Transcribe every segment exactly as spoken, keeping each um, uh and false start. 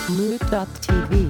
Mood dot t v.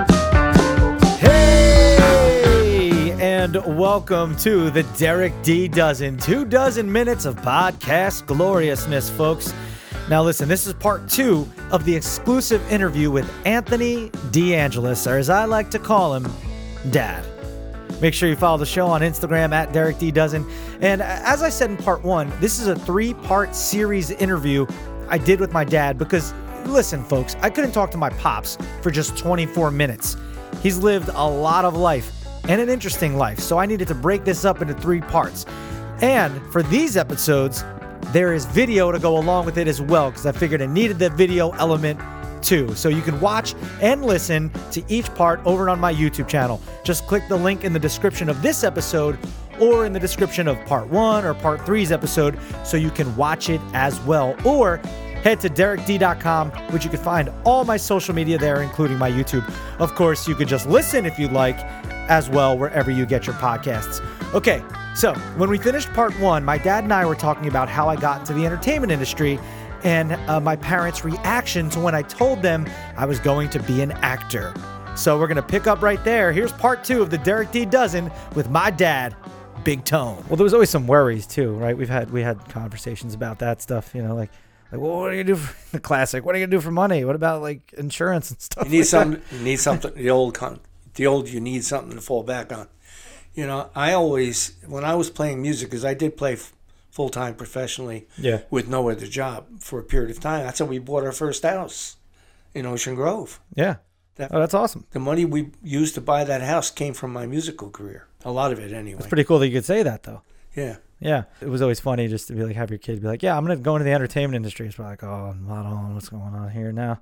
Hey, and welcome to the Derek D. Dozen. Two dozen minutes of podcast gloriousness, folks. Now listen, this is part two of the exclusive interview with Anthony DeAngelis, or as I like to call him, Dad. Make sure you follow the show on Instagram at Derek D. Dozen. And as I said in part one, this is a three-part series interview I did with my dad because, listen, folks, I couldn't talk to my pops for just twenty-four minutes. He's lived a lot of life and an interesting life, so I needed to break this up into three parts. And for these episodes, there is video to go along with it as well because I figured I needed the video element too. So you can watch and listen to each part over on my YouTube channel. Just click the link in the description of this episode or in the description of part one or part three's episode so you can watch it as well. Or head to derek d dot com, which you can find all my social media there, including my YouTube. Of course, you could just listen if you'd like as well, wherever you get your podcasts. Okay, so when we finished part one, my dad and I were talking about how I got into the entertainment industry and uh, my parents' reaction to when I told them I was going to be an actor. So we're going to pick up right there. Here's part two of the Derek D. Dozen with my dad, Big Tone. Well, there was always some worries too, right? We've had we had conversations about that stuff, you know, like, like well, what are you going to do for the classic? What are you going to do for money? What about like insurance and stuff? You need like something. that? You need something. The old, con, the old. You need something to fall back on. You know, I always, when I was playing music, because I did play f- full time professionally, Yeah. with no other job for a period of time. That's how we bought our first house in Ocean Grove. Yeah. That, Oh, that's awesome. the money we used to buy that house came from my musical career. A lot of it, anyway. It's pretty cool that you could say that, though. Yeah. Yeah. It was always funny just to be like, have your kid be like, yeah, I'm going to go into the entertainment industry. It's probably like, oh, I don't know what's going on here now.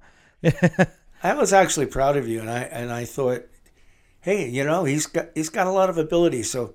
I was actually proud of you, and I and I thought, hey, you know, he's got he's got a lot of ability, so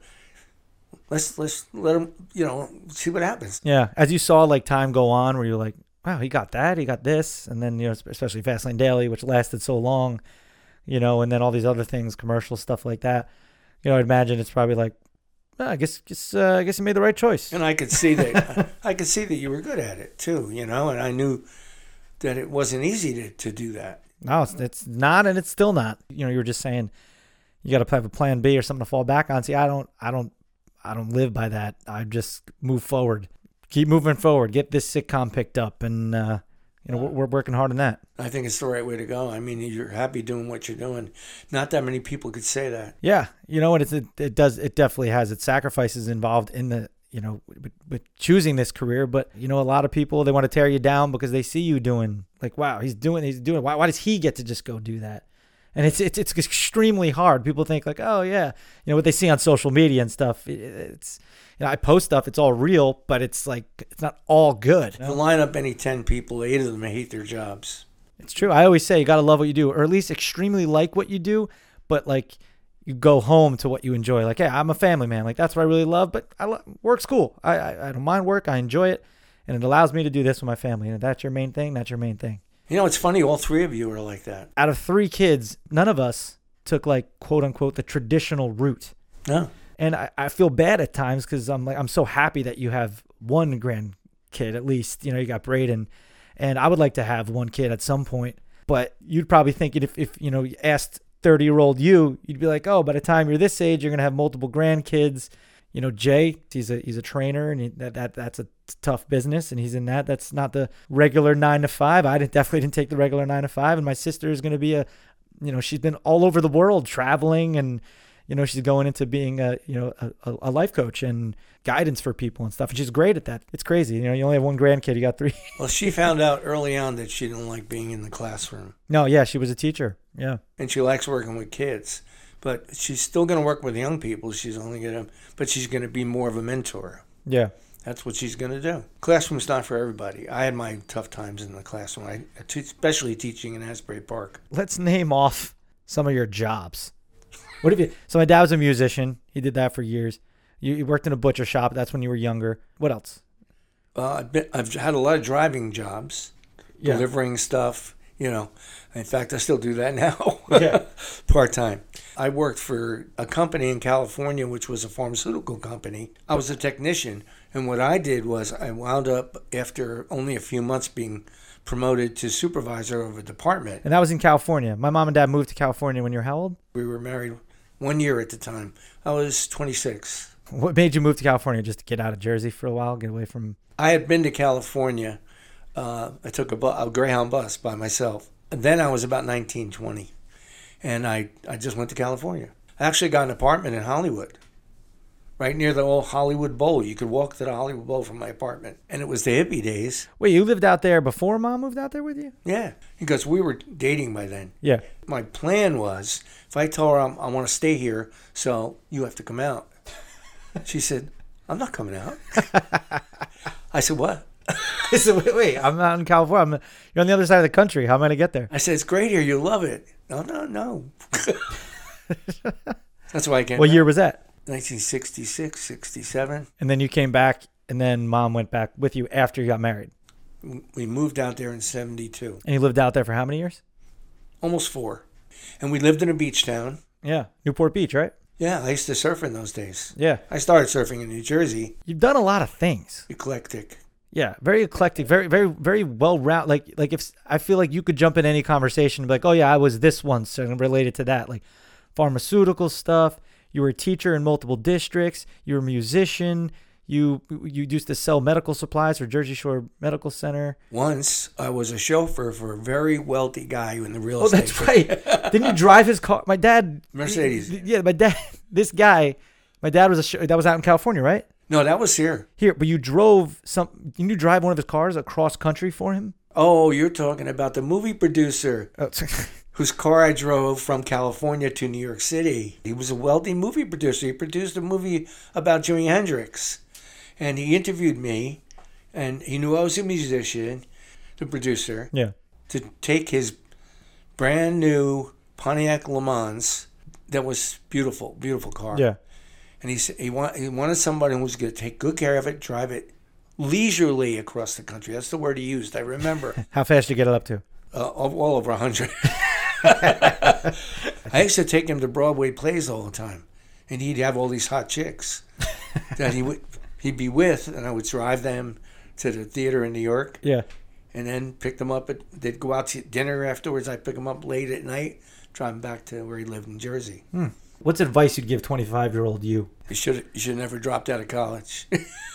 let's let's let him, you know, see what happens. Yeah. As you saw like time go on where you're like, wow, he got that, he got this. And then, you know, especially Fastlane Daily, which lasted so long, you know, and then all these other things, commercial stuff like that. You know, I'd imagine it's probably like, oh, I guess, guess uh, I guess you made the right choice. And I could see that I could see that you were good at it too, you know, and I knew that it wasn't easy to, to do that. No, it's, it's not, and it's still not. You know, you were just saying you got to have a plan B or something to fall back on. See, I don't, I don't, I don't live by that. I just move forward, keep moving forward, get this sitcom picked up, and uh, you know, we're, we're working hard on that. I think it's the right way to go. I mean, you're happy doing what you're doing. Not that many people could say that. Yeah, you know, and it's it, it does it definitely has its sacrifices involved in the, you know, with, with choosing this career. But you know, a lot of people, they want to tear you down because they see you doing like, wow, he's doing he's doing why why does he get to just go do that? And it's it's it's extremely hard. People think like, oh yeah, you know what they see on social media and stuff. It, it's you know, I post stuff, it's all real, but it's like it's not all good. If you line up any ten people, eight of them hate their jobs. It's true. I always say you got to love what you do, or at least extremely like what you do, but like you go home to what you enjoy. Like, hey, I'm a family man. Like that's what I really love, but I lo- work's cool. I, I I don't mind work. I enjoy it, and it allows me to do this with my family. And if that's your main thing, that's your main thing. You know, it's funny. All three of you are like that. Out of three kids, none of us took like quote unquote the traditional route. No. And I, I feel bad at times because I'm like I'm so happy that you have one grandkid at least. You know, you got Braden, and I would like to have one kid at some point. But you'd probably think if if you know you asked thirty year old you, you'd be like, oh, by the time you're this age, you're gonna have multiple grandkids. You know, Jay, he's a he's a trainer, and he, that that that's a tough business, and he's in that. That's not the regular nine to five. I didn't, definitely didn't take the regular nine to five. And my sister is going to be a, you know, she's been all over the world traveling, and you know, she's going into being a you know a, a life coach and guidance for people and stuff. And she's great at that. It's crazy. You know, you only have one grandkid, you got three. Well, she found out early on that she didn't like being in the classroom. No, yeah, she was a teacher. Yeah, And she likes working with kids. But she's still going to work with young people. She's only going to, but she's going to be more of a mentor. yeah. That's what she's going to do. Classroom's not for everybody. I had my tough times in the classroom, I, especially teaching in Asbury Park. Let's name off some of your jobs. What have you? So my dad was a musician. He did that for years. You, you worked in a butcher shop. That's when you were younger. What else? Uh, I've, been, I've had a lot of driving jobs, Yeah. delivering stuff. You know, in fact, I still do that now. Yeah. Part time. I worked for a company in California, which was a pharmaceutical company. I was a technician, and what I did was I wound up after only a few months being promoted to supervisor of a department. And that was in California. My mom and dad moved to California when you were how old? We were married one year at the time. I was twenty-six. What made you move to California? Just to get out of Jersey for a while, get away from... I had been to California. Uh, I took a, bu- a Greyhound bus by myself. And then I was about nineteen, twenty. And I, I just went to California. I actually got an apartment in Hollywood, right near the old Hollywood Bowl. You could walk to the Hollywood Bowl from my apartment. And it was the hippie days. Wait, you lived out there before Mom moved out there with you? Yeah, because we were dating by then. Yeah. My plan was, if I told her I'm, I want to stay here, so you have to come out. She said, I'm not coming out. I said, what? I said, wait, wait, I'm not in California. I'm, you're on the other side of the country. How am I going to get there? I said, it's great here. You love it. No, no, no. That's why I came What back. year was that? nineteen sixty-six, sixty-seven. And then you came back, and then Mom went back with you after you got married. We moved out there in seventy-two. And you lived out there for how many years? Almost four. And we lived in a beach town. Yeah. Newport Beach, right? Yeah, I used to surf in those days. Yeah. I started surfing in New Jersey. You've done a lot of things. Eclectic. Yeah, very eclectic, very, very, very well rounded. Like, like if I feel like you could jump in any conversation and be like, oh yeah, I was this once and related to that, like pharmaceutical stuff. You were a teacher in multiple districts. You were a musician. You you used to sell medical supplies for Jersey Shore Medical Center. Once I was a chauffeur for a very wealthy guy in the real Oh, estate. that's right. Didn't you drive his car? My dad. Mercedes. Yeah, my dad. This guy. My dad was a sh- that was out in California, right? No, that was here. Here, but you drove some. Didn't you drive one of his cars across country for him? Oh, you're talking about the movie producer Oh, whose car I drove from California to New York City. He was a wealthy movie producer. He produced a movie about Jimi Hendrix. And he interviewed me, and he knew I was a musician, the producer, yeah. to take his brand new Pontiac Le Mans that was beautiful, beautiful car. Yeah. And he said he, want, he wanted somebody who was going to take good care of it, drive it leisurely across the country. That's the word he used. I remember. How fast did you get it up to? Uh, all over a hundred. I used to take him to Broadway plays all the time, and he'd have all these hot chicks that he would he'd be with, and I would drive them to the theater in New York. Yeah. And then pick them up. At, they'd go out to dinner afterwards. I'd pick them up late at night, drive them back to where he lived in Jersey. Hmm. What's advice you'd give twenty-five-year-old you? You should you should have never dropped out of college.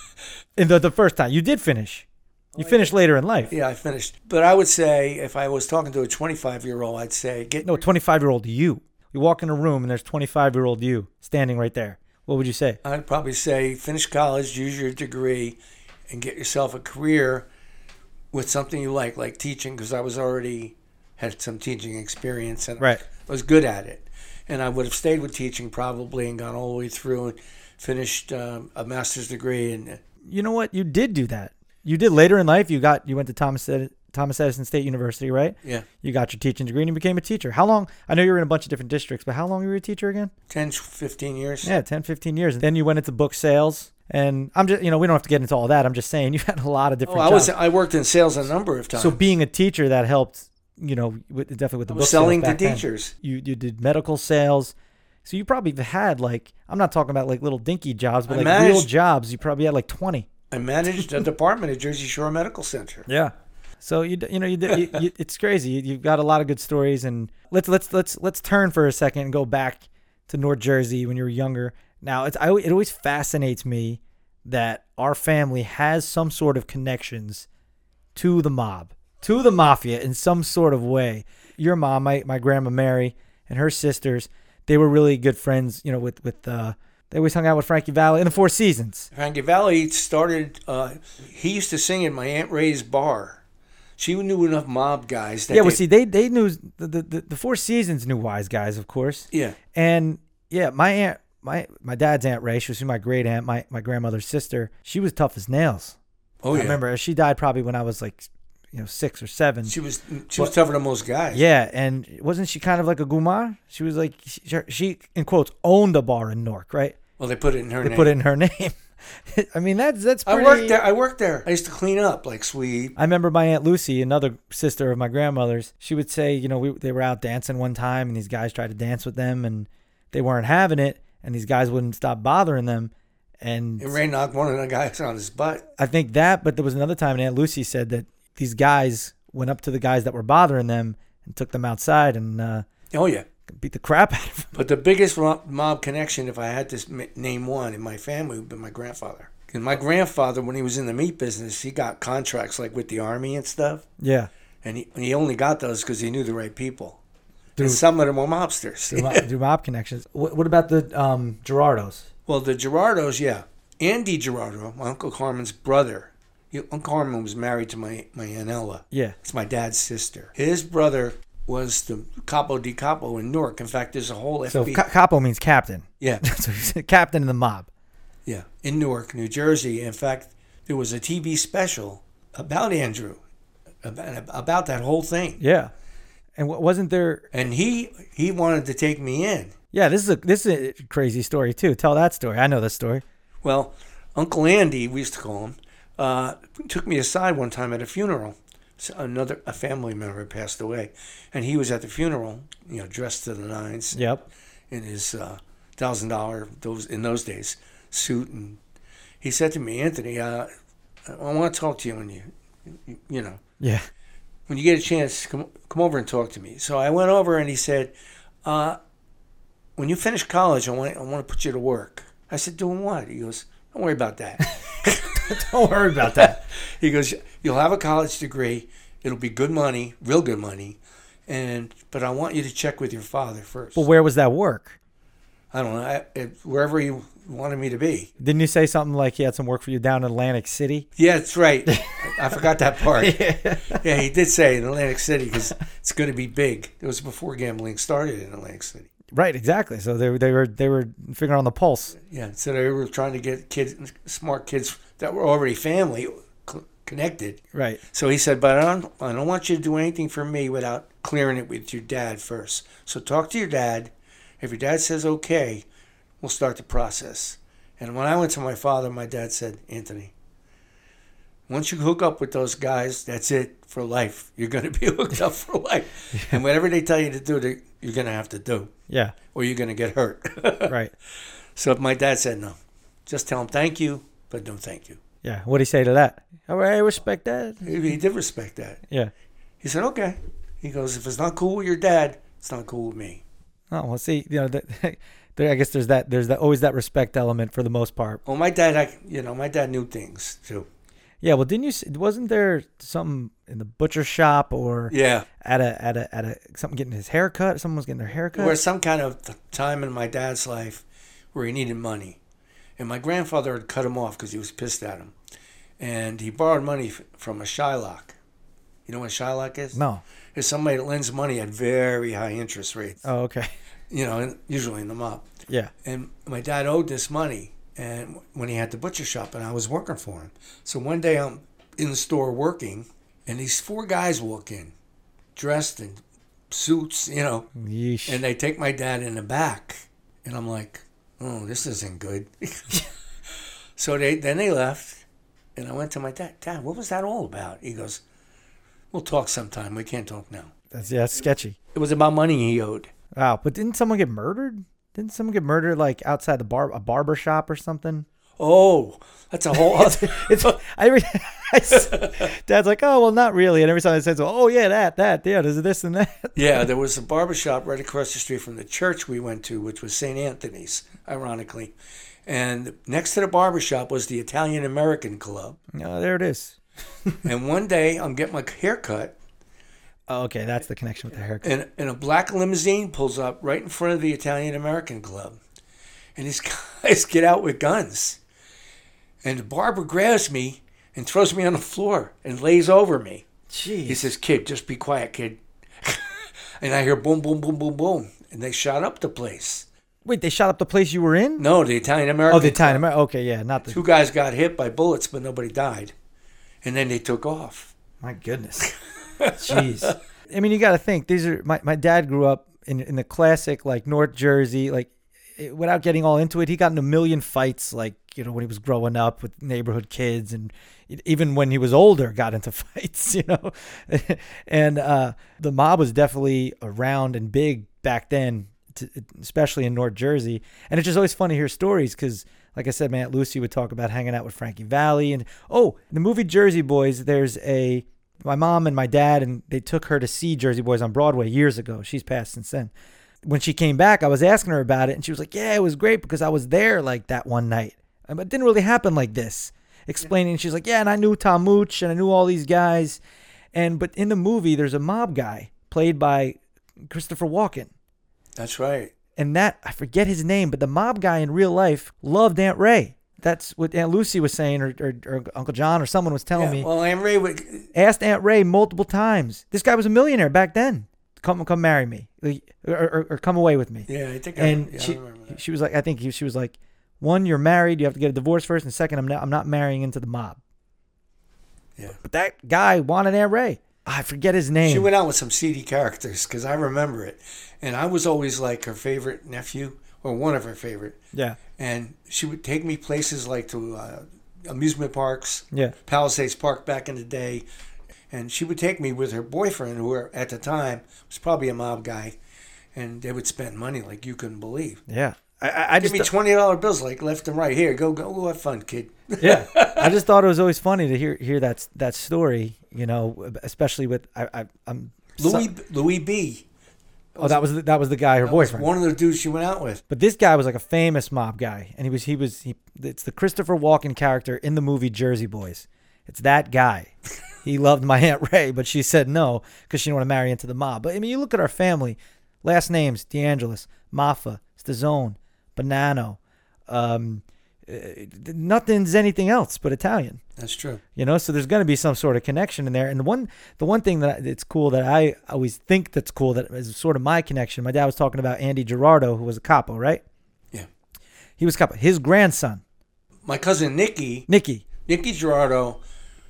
And the, the first time. You did finish. You finished later in life. Yeah, I finished. But I would say, if I was talking to a twenty-five-year-old, I'd say, get No, twenty-five-year-old you. You walk in a room and there's twenty-five-year-old you standing right there. What would you say? I'd probably say, finish college, use your degree, and get yourself a career with something you like, like teaching, because I was already had some teaching experience and Right. I was good at it. And I would have stayed with teaching probably and gone all the way through and finished um, a master's degree. And You know what? You did do that. You did later in life. You got you went to Thomas Ed- Thomas Edison State University, right? yeah, You got your teaching degree and you became a teacher. How long? I know you were in a bunch of different districts, but how long were you a teacher again? ten, fifteen years. Yeah, ten, fifteen years. And then you went into book sales. And I'm just, you know, we don't have to get into all that. I'm just saying you had a lot of Oh, different I jobs. was I worked in sales a number of times. So being a teacher, that helped, you know, with, definitely with the I book was selling sales to back then. teachers. You you did medical sales. So you probably had like, I'm not talking about like little dinky jobs, but I like managed- real jobs. You probably had like twenty. I managed a department at Jersey Shore Medical Center. Yeah. So you d- you know you, did, you, you it's crazy. You, you've got a lot of good stories, and let's let's let's let's turn for a second and go back to North Jersey when you were younger. Now it's I, it always fascinates me that our family has some sort of connections to the mob, to the mafia in some sort of way. Your mom, my my grandma Mary, and her sisters, they were really good friends. You know, with with uh, they always hung out with Frankie Valli in the Four Seasons. Frankie Valli started, uh, he used to sing in my Aunt Ray's bar. She knew enough mob guys. That Yeah, well, they, see, they they knew the, the the Four Seasons knew Wise Guys, of course. Yeah. And yeah, my aunt, my my dad's Aunt Ray, she was my great aunt, my my grandmother's sister. She was tough as nails. Oh, yeah. I remember she died probably when I was like, you know, six or seven. She was she was tougher than most guys. Yeah, and wasn't she kind of like a gumar? She was like she, she in quotes owned a bar in Newark, right? Well, they put it in her They name. put it in her name. I mean, that's that's pretty. I worked there. I worked there. I used to clean up, like sweep. I remember my Aunt Lucy, another sister of my grandmother's, she would say, you know, we they were out dancing one time and these guys tried to dance with them and they weren't having it and these guys wouldn't stop bothering them. And And Ray knocked one of the guys on his butt. I think that, but there was another time and Aunt Lucy said that these guys went up to the guys that were bothering them and took them outside and uh, Oh, yeah. beat the crap out of them. But the biggest ro- mob connection, if I had to m- name one in my family, would be my grandfather. And my grandfather, when he was in the meat business, he got contracts like with the Army and stuff. Yeah. And he, he only got those because he knew the right people. Through, and some of them were mobsters. through, mob, through mob connections. What, what about the um, Gerardos? Well, the Gerardos, yeah. Andy Gerardo, my Uncle Carmen's brother. He, Uncle Carmen was married to my, my Aunt Ella. Yeah. It's my dad's sister. His brother was the Capo di Capo in Newark. In fact, there's a whole F B I. So ca- capo means captain. Yeah. So he's a captain in the mob. Yeah, in Newark, New Jersey. In fact, there was a T V special about Andrew, about, about that whole thing. Yeah. And w- wasn't there... And he he wanted to take me in. Yeah, this is a this is a crazy story, too. Tell that story. I know this story. Well, Uncle Andy, we used to call him, uh, took me aside one time at a funeral. So another a family member had passed away, and he was at the funeral, you know, dressed to the nines. Yep. In his uh, thousand dollar those in those days suit, and he said to me, Anthony, uh, I want to talk to you when you, you, you know, Yeah. when you get a chance, come come over and talk to me. So I went over, and he said, uh, when you finish college, I want I want to put you to work. I said, doing what? He goes, don't worry about that. Don't worry about that. He goes, you'll have a college degree. It'll be good money, real good money. And but I want you to check with your father first. But where was that work? I don't know, I, it, wherever he wanted me to be. Didn't you say something like he had some work for you down in Atlantic City? Yeah, that's right. I, I forgot that part. Yeah. Yeah, he did say in Atlantic City because it's going to be big. It was before gambling started in Atlantic City. Right, exactly. So they they were they were figuring on the pulse. Yeah, so they were trying to get kids, smart kids that were already family cl- connected. Right. So he said, but I don't, I don't want you to do anything for me without clearing it with your dad first. So talk to your dad. If your dad says okay, we'll start the process. And when I went to my father, my dad said, Anthony, once you hook up with those guys, that's it for life. You're going to be hooked up for life. Yeah. And whatever they tell you to do, they, you're going to have to do. Yeah. Or you're going to get hurt. Right. So my dad said, no, just tell him thank you, but don't thank you. Yeah. What did he say to that? All right, I respect that. He, he did respect that. Yeah. He said, okay. He goes, if it's not cool with your dad, it's not cool with me. Oh, well, see, you know, the, there, I guess there's that, there's that, always that respect element for the most part. Well, my dad, I, you know, my dad knew things too. Yeah, well, didn't you? Wasn't there something in the butcher shop or yeah at a at a at a something getting his hair cut? Someone was getting their hair cut. There was some kind of time in my dad's life where he needed money, and my grandfather had cut him off because he was pissed at him, and he borrowed money from a Shylock. You know what a Shylock is? No. It's somebody that lends money at very high interest rates. Oh, okay. You know, usually in the mob. Yeah. And my dad owed this money. And when he had the butcher shop, and I was working for him. So one day I'm in the store working, and these four guys walk in, dressed in suits, you know. Yeesh. And they take my dad in the back. And I'm like, oh, this isn't good. So they then they left, and I went to my dad. Dad, what was that all about? He goes, we'll talk sometime. We can't talk now. That's, yeah, that's sketchy. It was about money he owed. Wow, but didn't someone get murdered? Didn't someone get murdered like outside the bar, a barber shop or something? Oh, that's a whole other. It's I, I Dad's like, oh well, not really. And every time I say, oh yeah, that that yeah, there's this and that. Yeah, there was a barber shop right across the street from the church we went to, which was Saint Anthony's, ironically. And next to the barber shop was the Italian American Club. Oh, there it is. And one day I'm getting my hair cut. Oh, okay, that's the connection with the haircut. And, and a black limousine pulls up right in front of the Italian American Club. And these guys get out with guns. And the barber grabs me and throws me on the floor and lays over me. Jeez. He says, kid, just be quiet, kid. And I hear boom, boom, boom, boom, boom. And they shot up the place. Wait, they shot up the place you were in? No, the Italian American Oh, the Italian Club. American. Okay, yeah, not the... Two guys got hit by bullets, but nobody died. And then they took off. My goodness. Jeez. I mean, you got to think, these are, my, my dad grew up in, in the classic, like, North Jersey, like, it, without getting all into it, he got in a million fights, like, you know, when he was growing up with neighborhood kids, and even when he was older, got into fights, you know. And uh, the mob was definitely around and big back then, to, especially in North Jersey. And it's just always fun to hear stories because, like I said, my Aunt Lucy would talk about hanging out with Frankie Valli. And, oh, the movie Jersey Boys, there's a my mom and my dad, and they took her to see Jersey Boys on Broadway years ago. She's passed since then. When she came back, I was asking her about it, and she was like, yeah, it was great because I was there like that one night. But it didn't really happen like this. Explaining, she's like, yeah, and I knew Tom Mooch, and I knew all these guys. And but in the movie, there's a mob guy played by Christopher Walken. That's right. And that, I forget his name, but the mob guy in real life loved Aunt Ray. That's what Aunt Lucy was saying, or, or, or Uncle John, or someone was telling Yeah, me. well, Aunt Ray would... Asked Aunt Ray multiple times. This guy was a millionaire back then. Come, come marry me, or, or, or come away with me. Yeah, I think. And I, yeah, she, I remember that. she was like, I think he, she was like, one, you're married, you have to get a divorce first, and second, I'm not, I'm not marrying into the mob. Yeah. But that guy wanted Aunt Ray. I forget his name. She went out with some seedy characters because I remember it, and I was always like her favorite nephew or one of her favorite. Yeah. And she would take me places like to uh, amusement parks. Yeah. Palisades Park back in the day. And she would take me with her boyfriend, who were, at the time was probably a mob guy, and they would spend money like you couldn't believe. Yeah. I, I, I Give just me twenty dollar bills like left and right. Here, go, go, go have fun, kid. yeah. I just thought it was always funny to hear hear that that story, you know, especially with I, I I'm Louis so- Louis B. oh that was the, that was the guy, her That was boyfriend. one of the dudes she went out with. But this guy was like a famous mob guy, and he was he was he. It's the Christopher Walken character in the movie Jersey Boys. It's that guy. He loved my Aunt Ray, but she said no because she didn't want to marry into the mob. But I mean, you look at our family, last names: DeAngelis, Maffa, Stazzone, Bonanno. Um, uh, nothing's anything else but Italian. That's true. You know, so there's going to be some sort of connection in there. And the one, the one thing that it's cool that I always think that's cool that is sort of my connection. My dad was talking about Andy Girardo, who was a capo, right? Yeah. He was capo. His grandson, My cousin Nicky, Nicky. Nicky Girardo,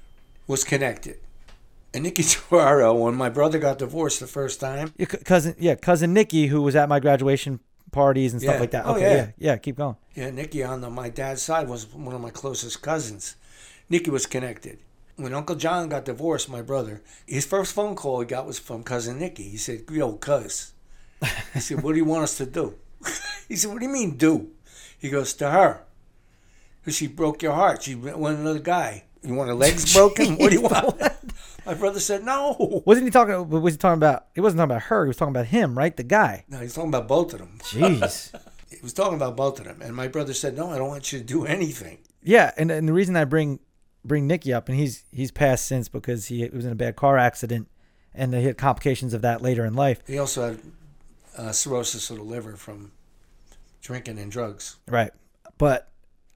was connected. And Nicky Girardo, when my brother got divorced the first time, Your c- cousin, yeah, cousin Nicky, who was at my graduation parties and stuff Yeah. like that. Oh, Okay, yeah. yeah. yeah, keep going. yeah, Nicky on the, my dad's side was one of my closest cousins. Nicky was connected. When Uncle John got divorced, my brother, his first phone call he got was from cousin Nicky. He said, yo, cuz. He said, what do you want us to do? He said, what do you mean do? He goes, to her. Because she broke your heart. She went with another guy. You want her legs broken? What do you want? My brother said, no. Wasn't he talking? Was he talking about? He wasn't talking about her. He was talking about him, right? The guy. No, he's talking about both of them. Jeez. He was talking about both of them. And my brother said, no, I don't want you to do anything. Yeah, and and the reason I bring bring Nicky up, and he's he's passed since because he was in a bad car accident, and he had complications of that later in life. He also had uh, cirrhosis of the liver from drinking and drugs. Right. But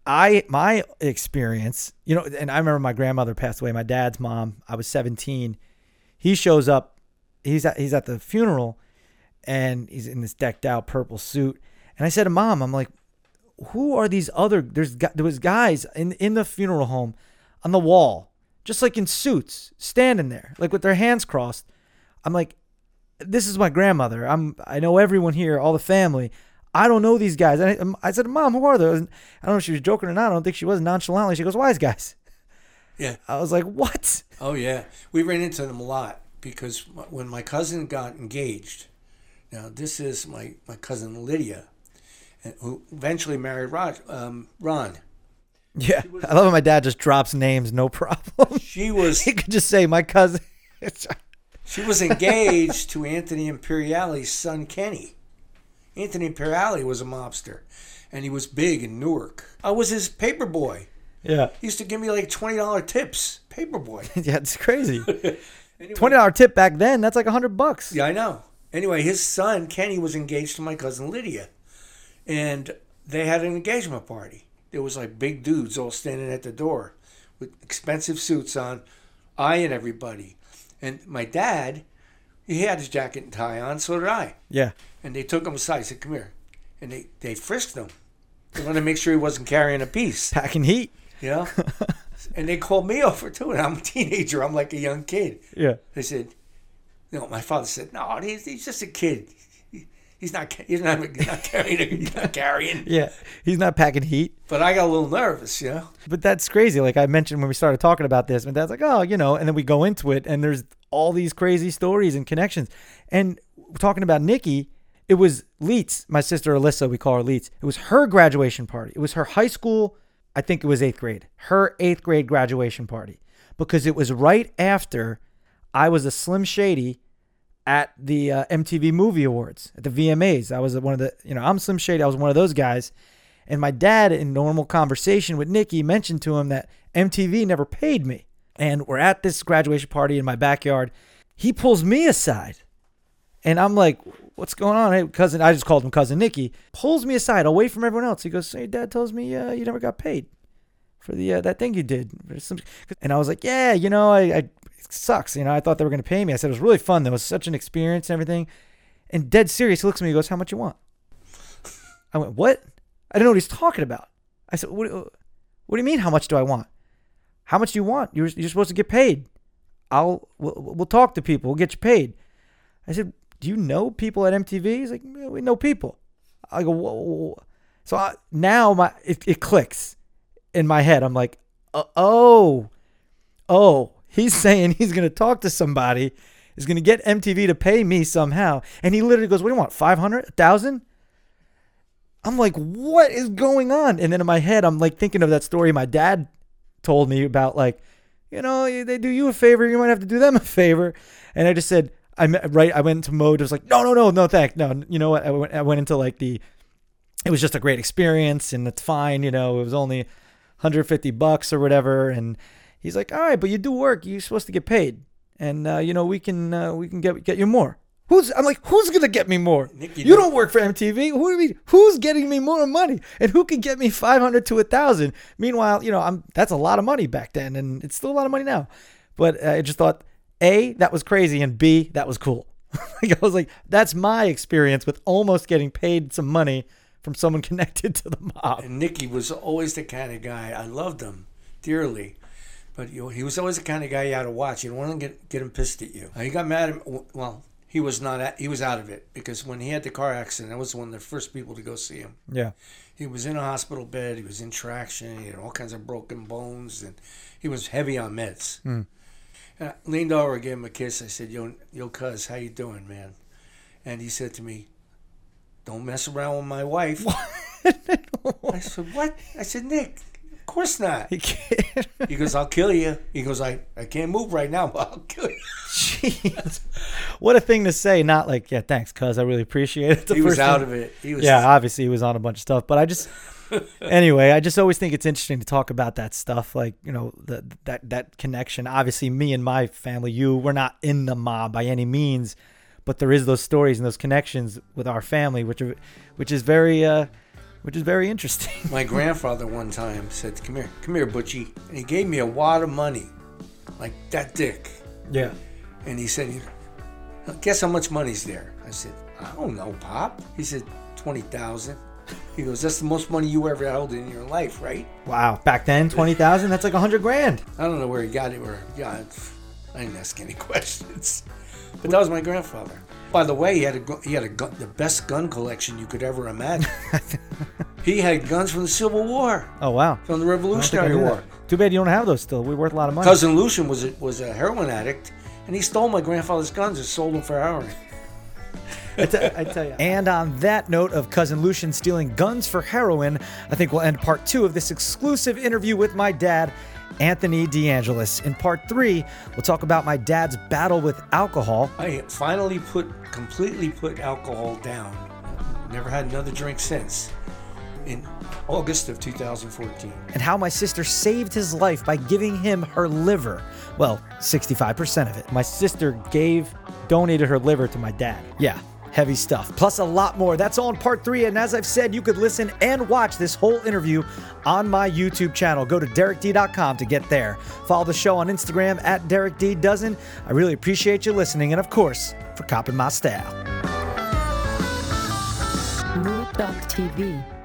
I my experience, you know, and I remember my grandmother passed away, my dad's mom. I was seventeen. He shows up, he's at he's at the funeral, and he's in this decked out purple suit. And I said to Mom, I'm like, who are these other there's there was guys in in the funeral home on the wall, just like in suits, standing there, like with their hands crossed. I'm like, this is my grandmother. I'm I know everyone here, all the family. I don't know these guys. And I, I said, Mom, who are those? I don't know if she was joking or not. I don't think she was. Nonchalantly, she goes, wise guys. Yeah. I was like, what? Oh, yeah. We ran into them a lot because when my cousin got engaged, now this is my, my cousin Lydia, who eventually married Rod, um, Ron. Yeah. I love how my dad just drops names, no problem. She was He could just say, my cousin. she was engaged to Anthony Imperiali's son, Kenny. Anthony Imperiali was a mobster, and he was big in Newark. I was his paper boy. Yeah. He used to give me like twenty dollar tips, paper boy. Yeah, it's crazy. Anyway, twenty dollars tip back then, that's like one hundred bucks. Yeah, I know. Anyway, his son, Kenny, was engaged to my cousin Lydia, and they had an engagement party. There was like big dudes all standing at the door with expensive suits on, eyeing everybody. And my dad, he had his jacket and tie on, so did I. Yeah. And they took him aside. I said, come here. And they, they frisked him. They wanted to make sure he wasn't carrying a piece. Packing heat. You know? And they called me over, too. And I'm a teenager. I'm like a young kid. Yeah. They said, no, my father said, no, he's, he's just a kid. He, he's not he's not, he's not carrying. He's not carrying. Yeah. He's not packing heat. But I got a little nervous, you know? But that's crazy. Like I mentioned when we started talking about this, my dad's like, oh, you know, and then we go into it, and there's all these crazy stories and connections. And talking about Nicky, it was Leets, my sister Alyssa, we call her Leets. It was her graduation party. It was her high school, I think it was eighth grade, her eighth grade graduation party. Because it was right after I was a Slim Shady at the uh, M T V Movie Awards, at the V M As. I was one of the, you know, I'm Slim Shady. I was one of those guys. And my dad, in normal conversation with Nikki, mentioned to him that M T V never paid me. And we're at this graduation party in my backyard. He pulls me aside. And I'm like, what's going on? Hey, cousin, I just called him Cousin Nicky. Pulls me aside away from everyone else. He goes, hey, Dad tells me uh, you never got paid for the uh, that thing you did. And I was like, yeah, you know, I, I it sucks. You know, I thought they were going to pay me. I said, it was really fun. There was such an experience and everything. And dead serious, he looks at me and goes, how much you want? I went, what? I didn't know what he's talking about. I said, what, what do you mean, how much do I want? How much do you want? You're, you're supposed to get paid. I'll we'll, we'll talk to people. We'll get you paid. I said, do you know people at M T V? He's like, yeah, we know people. I go, whoa. whoa, whoa. So I, now my it, it clicks in my head. I'm like, uh, oh, oh, he's saying he's going to talk to somebody, is going to get M T V to pay me somehow. And he literally goes, what do you want, five hundred, one thousand? I'm like, what is going on? And then in my head, I'm like thinking of that story my dad told me about, like, you know, they do you a favor, you might have to do them a favor. And I just said, I right, I went into mode. I was like, no, no, no, no, thanks. No, you know what? I went, I went into like the, it was just a great experience and it's fine. You know, it was only one hundred fifty bucks or whatever. And he's like, all right, but you do work. You're supposed to get paid. And, uh, you know, we can, uh, we can get, get you more. Who's, I'm like, who's going to get me more? Nick, you, you don't work for M T V. Who do you mean? Who's getting me more money? And who can get me five hundred to one thousand? Meanwhile, you know, I'm, that's a lot of money back then. And it's still a lot of money now. But I just thought, A, that was crazy. And B, that was cool. Like, I was like, that's my experience with almost getting paid some money from someone connected to the mob. And Nicky was always the kind of guy, I loved him dearly. But you know, he was always the kind of guy you had to watch. You don't want to get, get him pissed at you. He got mad at me. Well, He was not. At, he was out of it because when he had the car accident, I was one of the first people to go see him. Yeah, he was in a hospital bed. He was in traction. He had all kinds of broken bones, and he was heavy on meds. Mm. And I leaned over, gave him a kiss. I said, "Yo, yo, cuz, how you doing, man?" And he said to me, "Don't mess around with my wife." I said, "What?" I said, "Nick, of course not." He can't. He goes, "I'll kill you." He goes, I, I can't move right now, but I'll kill you. Jeez. What a thing to say. Not like, yeah, thanks, cuz, I really appreciate it. The he was out thing. of it. He was. Yeah, obviously he was on a bunch of stuff. But I just, anyway, I just always think it's interesting to talk about that stuff. Like, you know, the, that, that connection. Obviously, me and my family, you, we're not in the mob by any means. But there is those stories and those connections with our family, which are, which is very... Uh, Which is very interesting. My grandfather one time said, come here, come here, Butchie. And he gave me a wad of money, like that dick. Yeah. And he said, guess how much money's there? I said, I don't know, Pop. He said, twenty thousand dollars. He goes, that's the most money you ever held in your life, right? Wow. Back then, twenty thousand dollars? That's like one hundred grand. I don't know where he got it. Where he got it. I didn't ask any questions. But that was my grandfather. By the way, he had a he had a gun, the best gun collection you could ever imagine. He had guns from the Civil War. Oh wow! From the Revolutionary War. That. Too bad you don't have those still. We're worth a lot of money. Cousin Lucian was a, was a heroin addict, and he stole my grandfather's guns and sold them for heroin. I, t- I tell you. And on that note of Cousin Lucian stealing guns for heroin, I think we'll end part two of this exclusive interview with my dad, Anthony DeAngelis. In part three, we'll talk about my dad's battle with alcohol. I finally put, completely put alcohol down. Never had another drink since. In August of two thousand fourteen. And how my sister saved his life by giving him her liver. Well, sixty-five percent of it. My sister gave, donated her liver to my dad. Yeah. Heavy stuff. Plus a lot more. That's all in part three. And as I've said, you could listen and watch this whole interview on my YouTube channel. Go to Derek D dot com to get there. Follow the show on Instagram at Derek D Dozen. I really appreciate you listening. And of course, for copping my style. Mood Dog T V.